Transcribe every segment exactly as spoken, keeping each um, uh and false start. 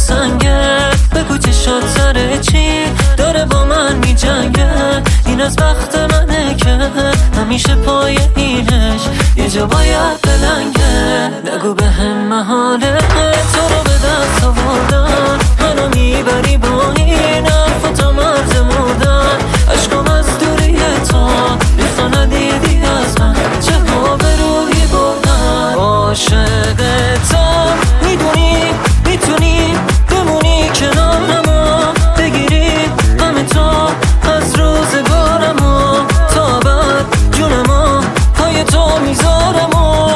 سنگه. بگو چشات سر چی داره با من می جنگه. این از وقت منه که همیشه پای اینش یه جا باید بلنگه. نگو به هم محاله تو رو به دست آوردن، منو میبری با این حرف تا مرز مردن. عشقم از دوری تو ریختا ندیدی از من، چه ها به روحی بردن. عاشق تو میدونی میتونی بمونی کنارمو، بگیری غم تو از روزگارمو، تا بعد جونمو پای تو میذارمو.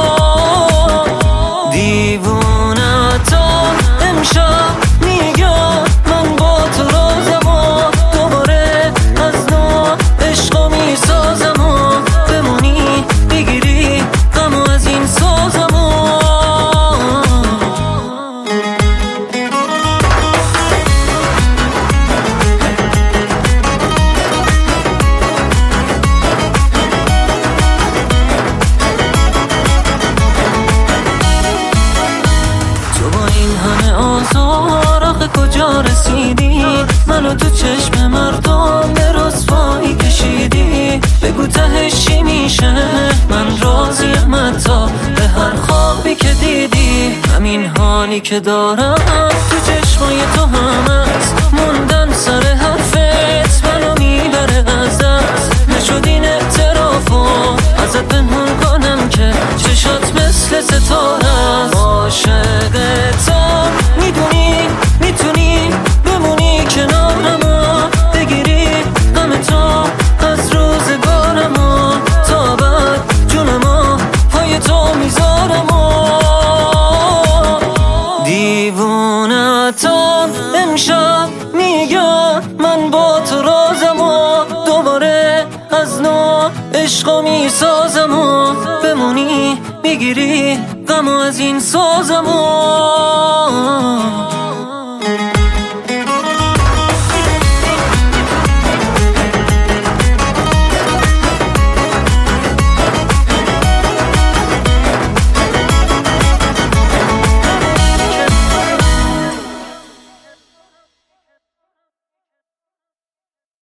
دیوونتم امشب میگم من با تو رازمو، دوباره از نو عشقو میسازمو، بمونی بگیری غمو از این سازمو. آزار آخه کجا رسیدی؟ منو تو چشم مردم به رسوایی کشیدی. بگو تهش چی میشه؟ من راضیم حتی به هر خوابی که دیدی. همین حالی که دارم تو چشمای تو هم هست، موندن سر حرفت منو میبره از دست. نشد این اعترافو ازت پنهون کنم که چشات مثل ستاره است. عاشق تو میدونی میتونی بمونی کنارمو، بگیری غم تو از روزگارمو، تا بعد جونمو پای تو میذارمو. دیوونتم امشب میگم من با تو رازمو، دوباره از نو عشقو میسازمو، بمونی میگیری غمو از این سازمو.